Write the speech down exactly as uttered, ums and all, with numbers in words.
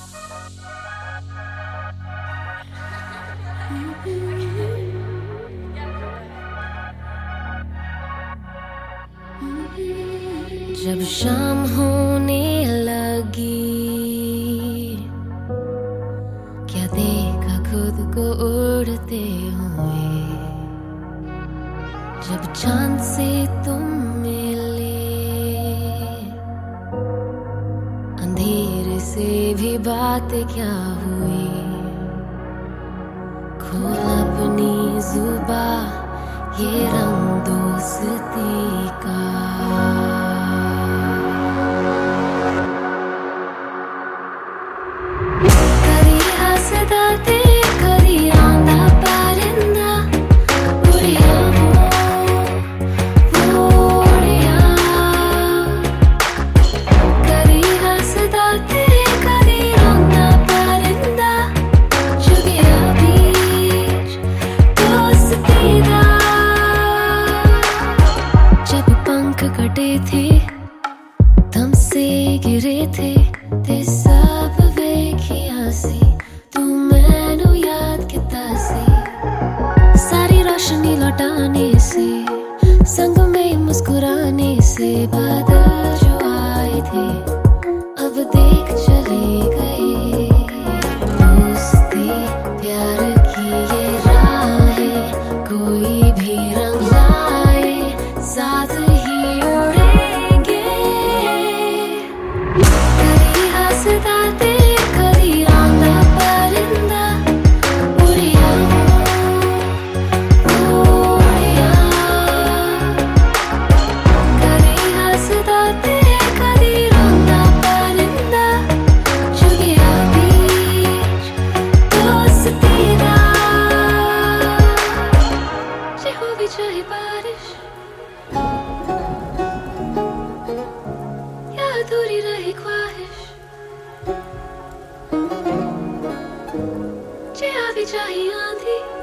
जब शाम होने लगी, क्या देखा खुद को उड़ते हुए। जब चांद से तुम मिले, अंधेरे से भी बातें क्या हुई। खोल अपनी जुबां, ये रंग दोस्ती का। कटे थे, दम से गिरे थे, ते सब वेखिया सी, तू मैनू याद किता सी। सारी रोशनी लौटाने से, संग में मुस्कुराने से, बादल जो आए थे अब देख चले गए। दोस्ती प्यार की ये राहें, कोई भी रंग लाए साथ ही उड़ेंगे। कभी हंसदाते, कभी आंधा परिंदा, उड़िया उड़िया। कभी हंसदाते, कभी आंधा परिंदा, चुगिया बीच दोस्ती दा। जे हो भी चाहे बारिश, या अधूरी रही ख्वाहिश, जे आ भी चाहे आंधी,